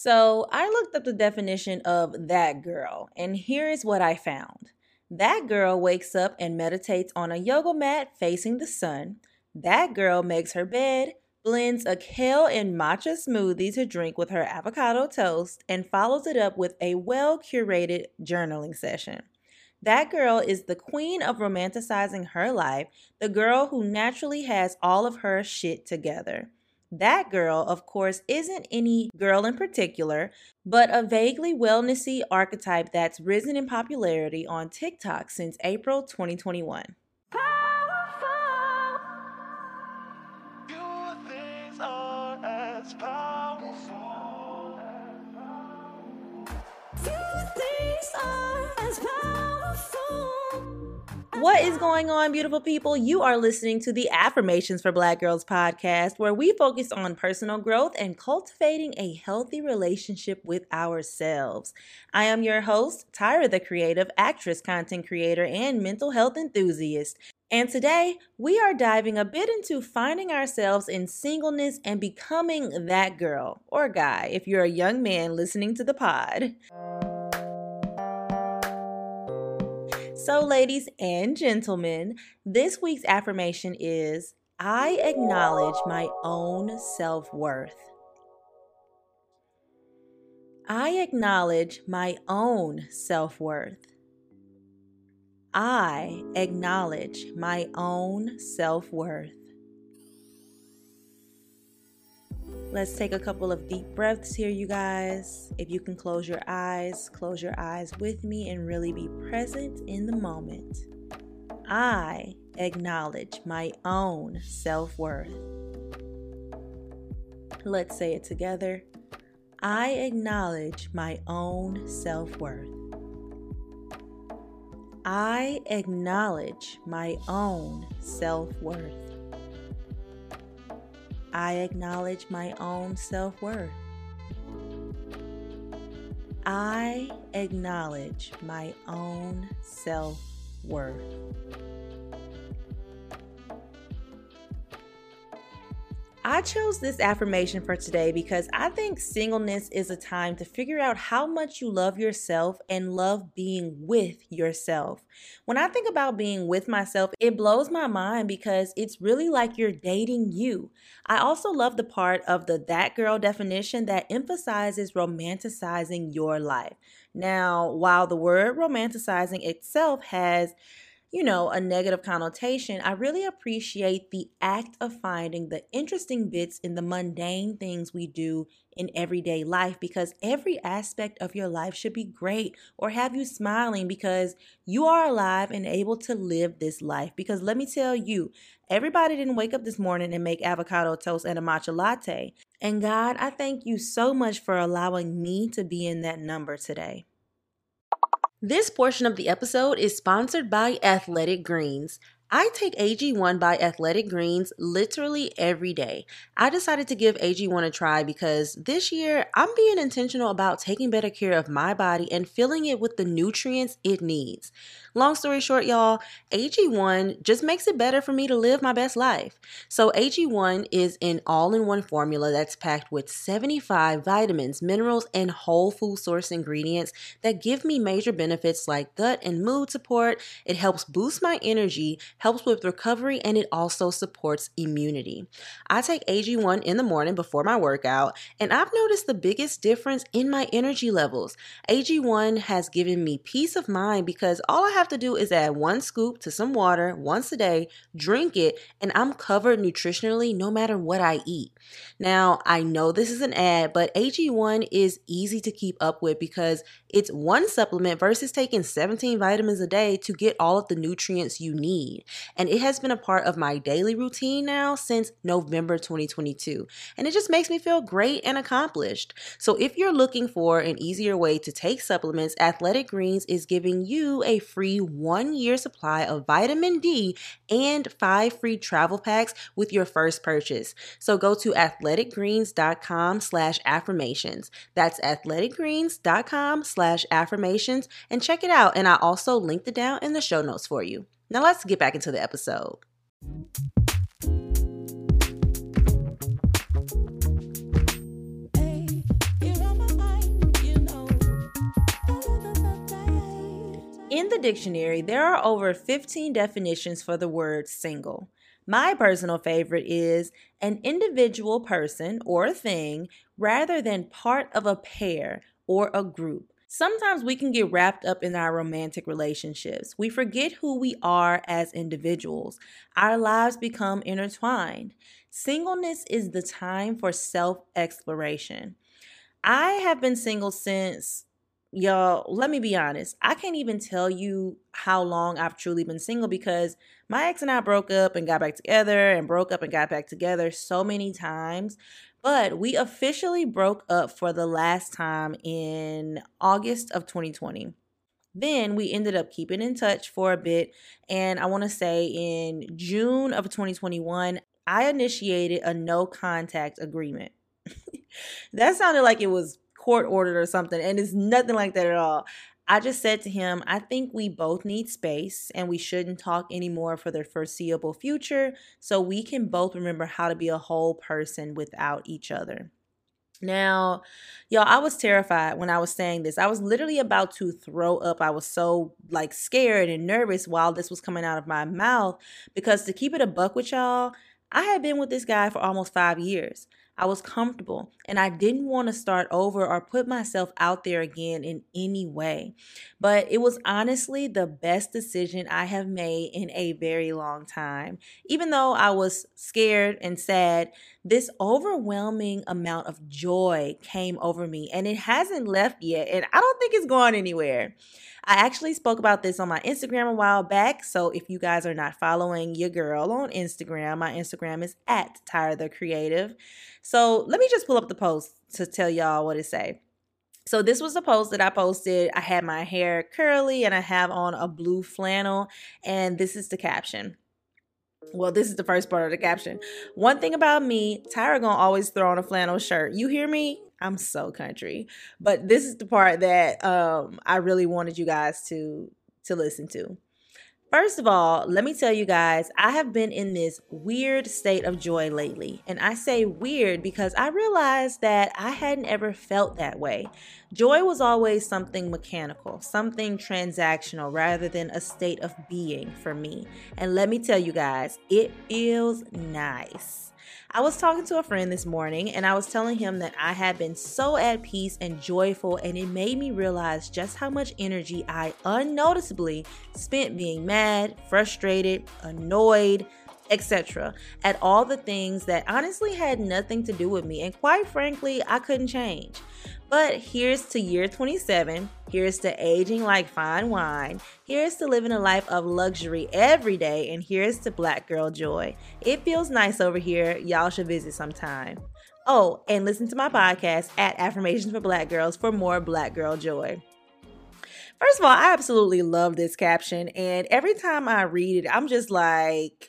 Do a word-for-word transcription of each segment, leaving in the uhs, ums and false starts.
So I looked up the definition of that girl, and here is what I found. That girl wakes up and meditates on a yoga mat facing the sun. That girl makes her bed, blends a kale and matcha smoothie to drink with her avocado toast, and follows it up with a well-curated journaling session. That girl is the queen of romanticizing her life, the girl who naturally has all of her shit together. That girl, of course, isn't any girl in particular, but a vaguely wellnessy archetype that's risen in popularity on TikTok since April twenty twenty-one. Powerful. Your things are as powerful. Your things are as powerful. What is going on, beautiful people? You are listening to the Affirmations for Black Girls podcast, where we focus on personal growth and cultivating a healthy relationship with ourselves. I am your host, Tyra the Creative, actress, content creator, and mental health enthusiast. And today, we are diving a bit into finding ourselves in singleness and becoming that girl or guy if you're a young man listening to the pod. So, ladies and gentlemen, this week's affirmation is, I acknowledge my own self-worth. I acknowledge my own self-worth. I acknowledge my own self-worth. Let's take a couple of deep breaths here, you guys. If you can close your eyes, close your eyes with me and really be present in the moment. I acknowledge my own self-worth. Let's say it together. I acknowledge my own self-worth. I acknowledge my own self-worth. I acknowledge my own self-worth. I acknowledge my own self-worth. I chose this affirmation for today because I think singleness is a time to figure out how much you love yourself and love being with yourself. When I think about being with myself, it blows my mind because it's really like you're dating you. I also love the part of the that girl definition that emphasizes romanticizing your life. Now, while the word romanticizing itself has you know, a negative connotation, I really appreciate the act of finding the interesting bits in the mundane things we do in everyday life, because every aspect of your life should be great or have you smiling because you are alive and able to live this life. Because let me tell you, everybody didn't wake up this morning and make avocado toast and a matcha latte. And God, I thank you so much for allowing me to be in that number today. This portion of the episode is sponsored by Athletic Greens. I take A G one by Athletic Greens literally every day. I decided to give A G one a try because this year I'm being intentional about taking better care of my body and filling it with the nutrients it needs. Long story short, y'all, A G one just makes it better for me to live my best life. So A G one is an all-in-one formula that's packed with seventy-five vitamins, minerals, and whole food source ingredients that give me major benefits like gut and mood support. It helps boost my energy, helps with recovery, and it also supports immunity. I take A G one in the morning before my workout, and I've noticed the biggest difference in my energy levels. A G one has given me peace of mind because all I have to do is add one scoop to some water once a day, drink it, and I'm covered nutritionally no matter what I eat. Now, I know this is an ad, but A G one is easy to keep up with because it's one supplement versus taking seventeen vitamins a day to get all of the nutrients you need. And it has been a part of my daily routine now since November twenty twenty-two. And it just makes me feel great and accomplished. So if you're looking for an easier way to take supplements, Athletic Greens is giving you a free one-year supply of vitamin D and five free travel packs with your first purchase. So go to athleticgreens.com slash affirmations. That's athleticgreens.com slash affirmations and check it out. And I also linked it down in the show notes for you. Now let's get back into the episode. Hey, you're on my In the dictionary, there are over fifteen definitions for the word single. My personal favorite is an individual person or thing rather than part of a pair or a group. Sometimes we can get wrapped up in our romantic relationships. We forget who we are as individuals. Our lives become intertwined. Singleness is the time for self-exploration. I have been single since, y'all, let me be honest. I can't even tell you how long I've truly been single because my ex and I broke up and got back together and broke up and got back together so many times. But we officially broke up for the last time in August of twenty twenty. Then we ended up keeping in touch for a bit. And I want to say in June of twenty twenty-one, I initiated a no contact agreement. That sounded like it was court ordered or something, and it's nothing like that at all. I just said to him, I think we both need space and we shouldn't talk anymore for the foreseeable future so we can both remember how to be a whole person without each other. Now, y'all, I was terrified when I was saying this. I was literally about to throw up. I was so like scared and nervous while this was coming out of my mouth because to keep it a buck with y'all, I had been with this guy for almost five years. I was comfortable and I didn't want to start over or put myself out there again in any way. But it was honestly the best decision I have made in a very long time. Even though I was scared and sad, this overwhelming amount of joy came over me and it hasn't left yet. And I don't think it's going anywhere. I actually spoke about this on my Instagram a while back. So if you guys are not following your girl on Instagram, my Instagram is at Tyra the Creative. So let me just pull up the post to tell y'all what it say. So this was the post that I posted. I had my hair curly and I have on a blue flannel. And this is the caption. Well, this is the first part of the caption. One thing about me, Tyra gonna always throw on a flannel shirt. You hear me? I'm so country. But this is the part that um, I really wanted you guys to, to listen to. First of all, let me tell you guys, I have been in this weird state of joy lately. And I say weird because I realized that I hadn't ever felt that way. Joy was always something mechanical, something transactional rather than a state of being for me. And let me tell you guys, it feels nice. I was talking to a friend this morning and I was telling him that I had been so at peace and joyful, and it made me realize just how much energy I unnoticeably spent being mad, frustrated, annoyed, et cetera at all the things that honestly had nothing to do with me, and quite frankly, I couldn't change. But here's to year twenty-seven, here's to aging like fine wine, here's to living a life of luxury every day, and here's to Black Girl Joy. It feels nice over here. Y'all should visit sometime. Oh, and listen to my podcast at Affirmations for Black Girls for more Black Girl Joy. First of all, I absolutely love this caption, and every time I read it, I'm just like,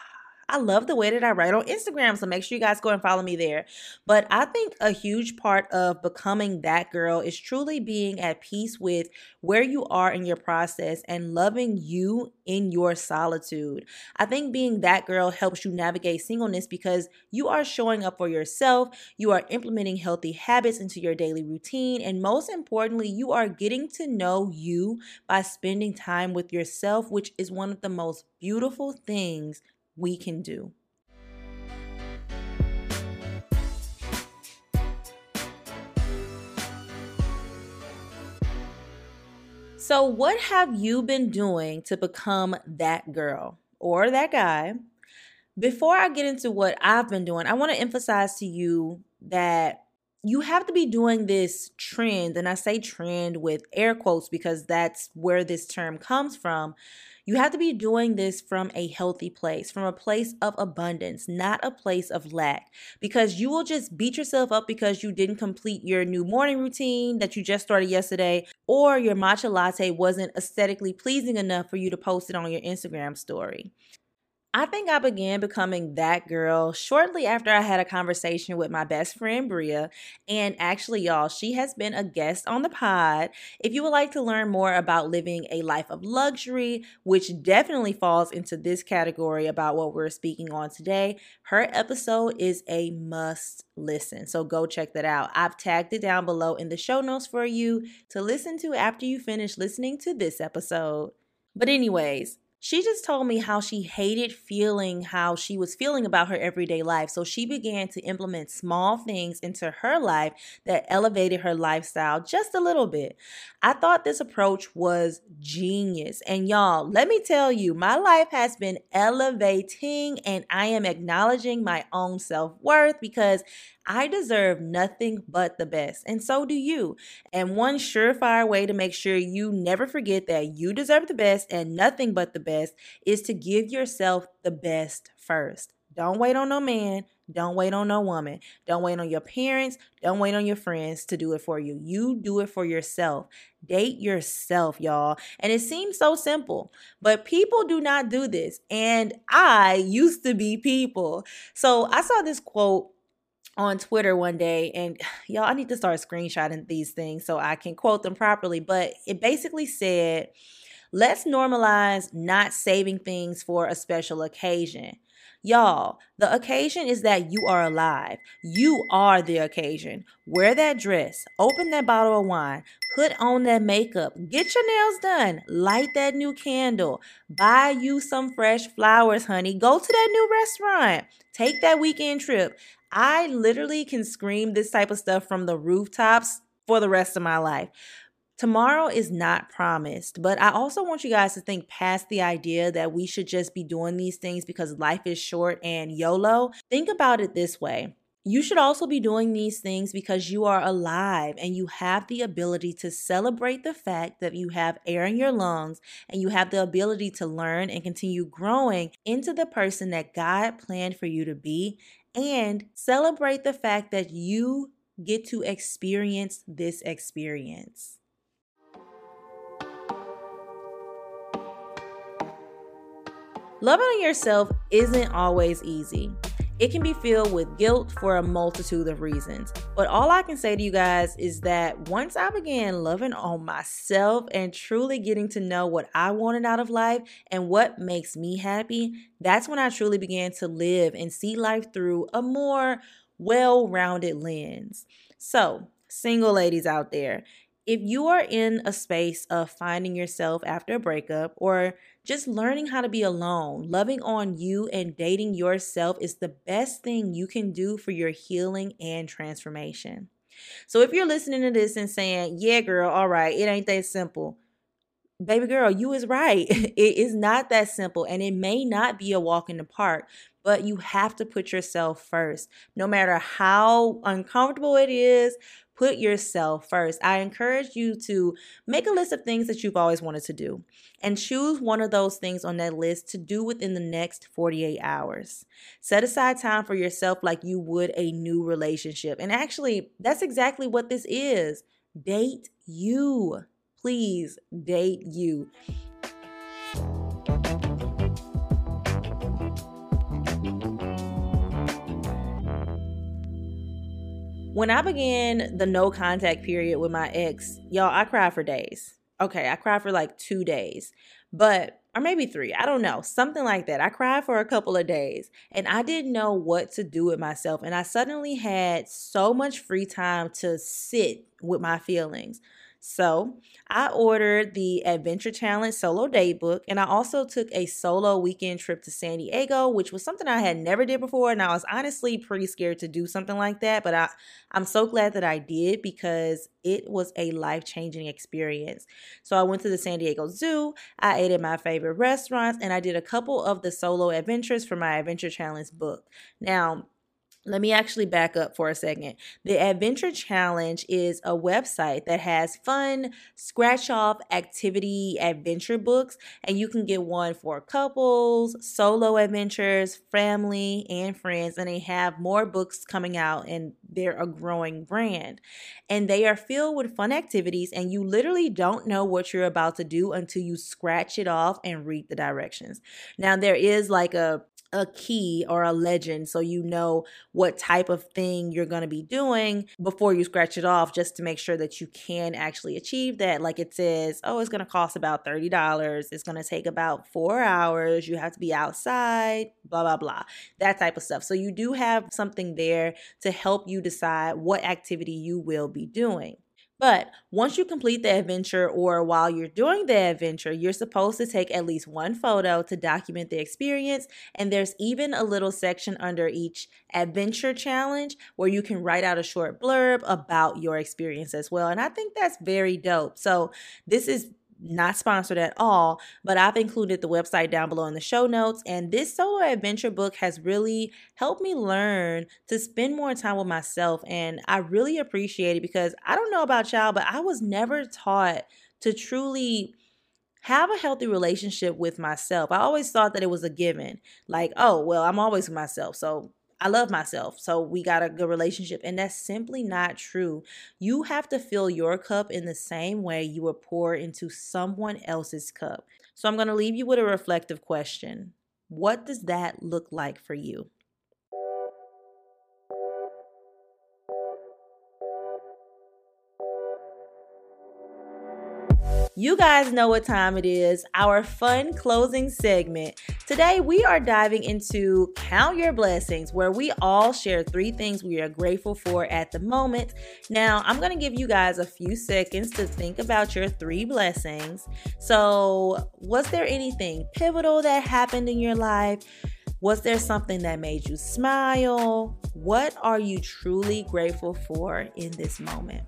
I love the way that I write on Instagram, so make sure you guys go and follow me there. But I think a huge part of becoming that girl is truly being at peace with where you are in your process and loving you in your solitude. I think being that girl helps you navigate singleness because you are showing up for yourself, you are implementing healthy habits into your daily routine, and most importantly, you are getting to know you by spending time with yourself, which is one of the most beautiful things we can do. So what have you been doing to become that girl or that guy? Before I get into what I've been doing, I want to emphasize to you that you have to be doing this trend, and I say trend with air quotes because that's where this term comes from. You have to be doing this from a healthy place, from a place of abundance, not a place of lack, because you will just beat yourself up because you didn't complete your new morning routine that you just started yesterday, or your matcha latte wasn't aesthetically pleasing enough for you to post it on your Instagram story. I think I began becoming that girl shortly after I had a conversation with my best friend Bria. And actually, y'all, she has been a guest on the pod. If you would like to learn more about living a life of luxury, which definitely falls into this category about what we're speaking on today, her episode is a must listen. So go check that out. I've tagged it down below in the show notes for you to listen to after you finish listening to this episode. But anyways, she just told me how she hated feeling how she was feeling about her everyday life. So she began to implement small things into her life that elevated her lifestyle just a little bit. I thought this approach was genius. And y'all, let me tell you, my life has been elevating and I am acknowledging my own self-worth because I deserve nothing but the best, and so do you. And one surefire way to make sure you never forget that you deserve the best and nothing but the best is to give yourself the best first. Don't wait on no man. Don't wait on no woman. Don't wait on your parents. Don't wait on your friends to do it for you. You do it for yourself. Date yourself, y'all. And it seems so simple, but people do not do this. And I used to be people. So I saw this quote on Twitter one day, and y'all, I need to start screenshotting these things so I can quote them properly, but it basically said, let's normalize not saving things for a special occasion. Y'all, the occasion is that you are alive. You are the occasion. Wear that dress, open that bottle of wine, put on that makeup, get your nails done, light that new candle, buy you some fresh flowers, honey, go to that new restaurant, take that weekend trip. I literally can scream this type of stuff from the rooftops for the rest of my life. Tomorrow is not promised, but I also want you guys to think past the idea that we should just be doing these things because life is short and YOLO. Think about it this way. You should also be doing these things because you are alive and you have the ability to celebrate the fact that you have air in your lungs and you have the ability to learn and continue growing into the person that God planned for you to be, and celebrate the fact that you get to experience this experience. Loving on yourself isn't always easy. It can be filled with guilt for a multitude of reasons. But all I can say to you guys is that once I began loving on myself and truly getting to know what I wanted out of life and what makes me happy, that's when I truly began to live and see life through a more well-rounded lens. So, single ladies out there, if you are in a space of finding yourself after a breakup or just learning how to be alone, loving on you and dating yourself is the best thing you can do for your healing and transformation. So if you're listening to this and saying, yeah, girl, all right, it ain't that simple. Baby girl, you is right. It is not that simple, and it may not be a walk in the park, but you have to put yourself first. No matter how uncomfortable it is, put yourself first. I encourage you to make a list of things that you've always wanted to do and choose one of those things on that list to do within the next forty-eight hours. Set aside time for yourself like you would a new relationship. And actually, that's exactly what this is. Date you. Please date you. When I began the no contact period with my ex, y'all, I cried for days. Okay, I cried for like two days, but, or maybe three, I don't know, something like that. I cried for a couple of days and I didn't know what to do with myself. And I suddenly had so much free time to sit with my feelings. So I ordered the Adventure Challenge solo date book, and I also took a solo weekend trip to San Diego, which was something I had never did before, and I was honestly pretty scared to do something like that, but I, I'm so glad that I did because it was a life-changing experience. So I went to the San Diego Zoo, I ate at my favorite restaurants, and I did a couple of the solo adventures for my Adventure Challenge book. Now, let me actually back up for a second. The Adventure Challenge is a website that has fun, scratch-off activity adventure books, and you can get one for couples, solo adventures, family, and friends, and they have more books coming out, and they're a growing brand. And they are filled with fun activities, and you literally don't know what you're about to do until you scratch it off and read the directions. Now, there is like a a key or a legend so you know what type of thing you're going to be doing before you scratch it off, just to make sure that you can actually achieve that. Like it says, oh, it's going to cost about thirty dollars. It's going to take about four hours. You have to be outside, blah, blah, blah, that type of stuff. So you do have something there to help you decide what activity you will be doing. But once you complete the adventure, or while you're doing the adventure, you're supposed to take at least one photo to document the experience. And there's even a little section under each adventure challenge where you can write out a short blurb about your experience as well. And I think that's very dope. So this is not sponsored at all, but I've included the website down below in the show notes. And this solo adventure book has really helped me learn to spend more time with myself. And I really appreciate it because I don't know about y'all, but I was never taught to truly have a healthy relationship with myself. I always thought that it was a given. Like, oh, well, I'm always with myself, so I love myself, so we got a good relationship. And that's simply not true. You have to fill your cup in the same way you would pour into someone else's cup. So I'm going to leave you with a reflective question. What does that look like for you? You guys know what time it is, our fun closing segment. Today, we are diving into Count Your Blessings, where we all share three things we are grateful for at the moment. Now, I'm going to give you guys a few seconds to think about your three blessings. So, was there anything pivotal that happened in your life? Was there something that made you smile? What are you truly grateful for in this moment?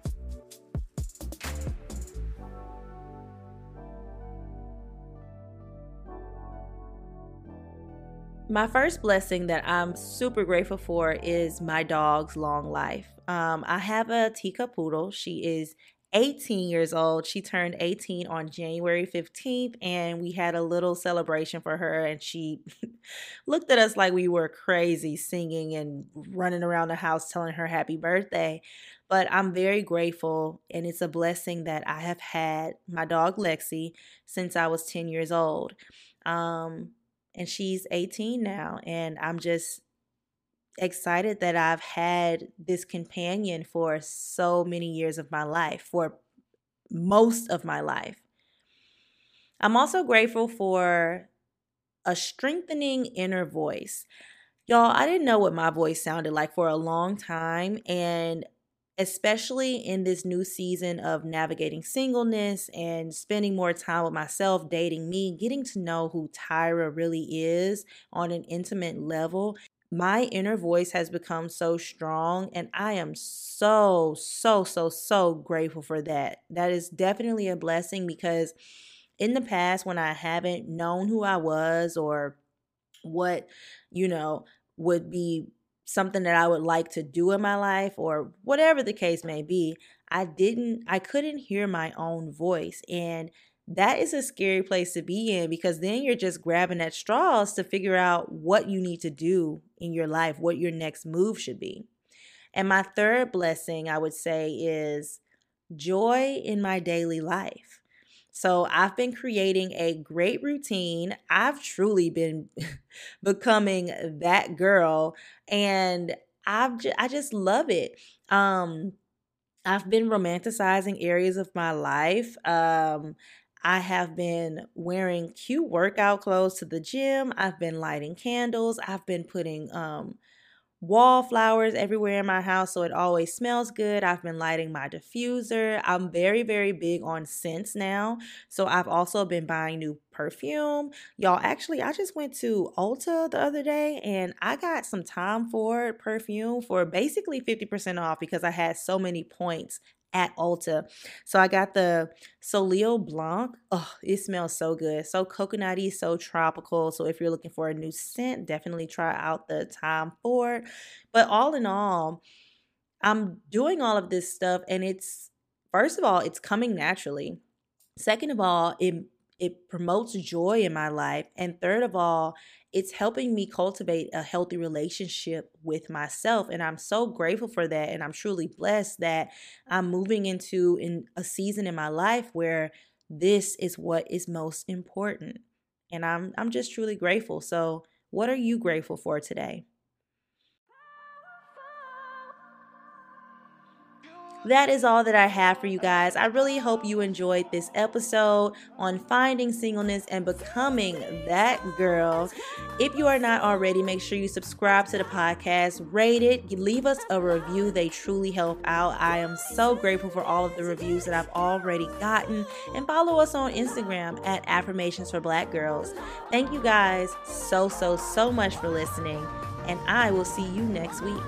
My first blessing that I'm super grateful for is my dog's long life. Um, I have a teacup poodle. She is eighteen years old. She turned eighteen on January fifteenth, and we had a little celebration for her, and she looked at us like we were crazy, singing and running around the house telling her happy birthday. But I'm very grateful, and it's a blessing that I have had my dog Lexi since I was ten years old. Um, and she's eighteen now, and I'm just excited that I've had this companion for so many years of my life, for most of my life. I'm also grateful for a strengthening inner voice. Y'all, I didn't know what my voice sounded like for a long time, and especially in this new season of navigating singleness and spending more time with myself, dating me, getting to know who Tyra really is on an intimate level, my inner voice has become so strong, and I am so, so, so, so grateful for that. That is definitely a blessing, because in the past, when I haven't known who I was or what, you know, would be something that I would like to do in my life, or whatever the case may be, I didn't, I couldn't hear my own voice. And that is a scary place to be in, because then you're just grabbing at straws to figure out what you need to do in your life, what your next move should be. And my third blessing, I would say, is joy in my daily life. So I've been creating a great routine. I've truly been becoming that girl, and I've ju- I just love it. Um, I've been romanticizing areas of my life. Um, I have been wearing cute workout clothes to the gym. I've been lighting candles. I've been putting um wallflowers everywhere in my house so it always smells good. I've been lighting my diffuser. I'm very, very big on scents now. So I've also been buying new perfume. Y'all, actually, I just went to Ulta the other day, and I got some Tom Ford perfume for basically fifty percent off because I had so many points at Ulta. So I got the Soleil Blanc. Oh, it smells so good. So coconutty, so tropical. So if you're looking for a new scent, definitely try out the Tom Ford. But all in all, I'm doing all of this stuff, and it's, first of all, it's coming naturally. Second of all, it it promotes joy in my life. And third of all, it's helping me cultivate a healthy relationship with myself. And I'm so grateful for that. And I'm truly blessed that I'm moving into in a season in my life where this is what is most important. And I'm I'm just truly grateful. So What are you grateful for today? That is all that I have for you guys. I really hope you enjoyed this episode on finding singleness and becoming that girl. If you are not already, make sure you subscribe to the podcast, rate it, leave us a review. They truly help out. I am so grateful for all of the reviews that I've already gotten. And follow us on Instagram at Affirmations for Black Girls. Thank you guys so, so, so much for listening. And I will see you next week.